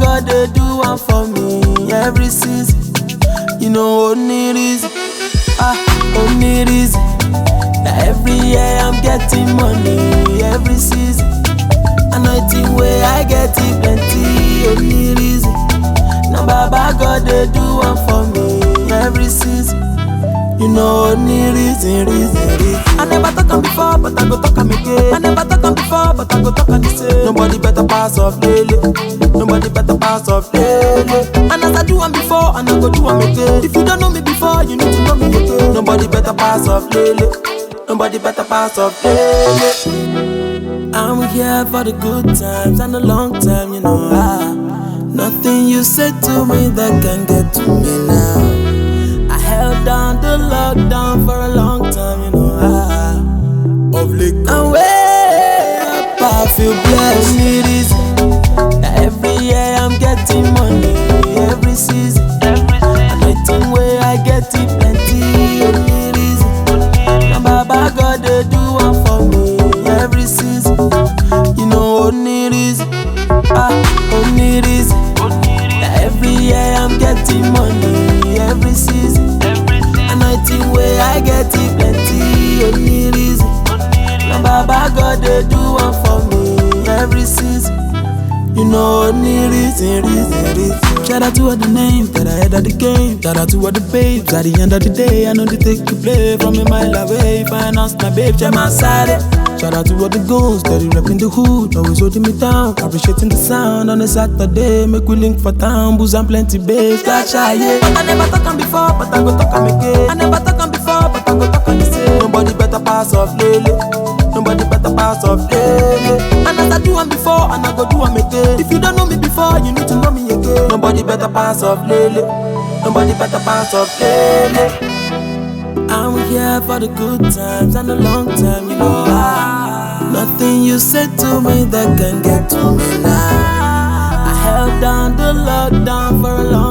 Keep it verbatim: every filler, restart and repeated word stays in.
God they do one for me every season. You know only reason, ah, only reason. That every year I'm getting money every season. Anointing way I get it plenty, only reason. Now Baba God they do one for me every season. You know only reason, reason, reason. I never talk on before, but I go talk on again. I never talk on before, but I go talk on the same. Nobody better pass off Lele. Nobody better pass off Lele. And as I do one before, and I go do one again. If you don't know me before, you need to know me again. Nobody better pass off Lele. Nobody better pass off Lele. I'm here for the good times and the long time, you know. Ah, nothing you say to me that can get to me now. I held down the lockdown for a long time, you know. Ah, of late, and way up, I feel blessed. Only reason that every year I'm getting money every season. Anointing way I get it plenty. Only reason. Now Baba God they do one for me every season. You know only reason, ah, only reason. That every year I'm getting money every season. Anointing way I get it plenty, only reason. Now Baba God they do one for me every season. You know only reason, reason, reason. Shout out to all the names that I had at the game. Shout out to all the babes at the end of the day. I know they take you play from a mile away. Finance my babe, check my side. Shout out to all the goons that you repping the hood, always holding me down, appreciating the sound on a Saturday. Make we link for town, booze and plenty babes. That's shy, yeah. But I never talk on before, but I go talk on again. I never talk on before, but I go talk on the same. Nobody better pass off Lele. Nobody better pass off Lele. And as I do one before, and I go do one again. If you don't know me before, you need to know me again. Nobody better pass off Lele. Nobody better pass off Lele. I'm here for the good times and the long time, you know. Ah, nothing you said to me that can get to me now. I held down the lockdown for a long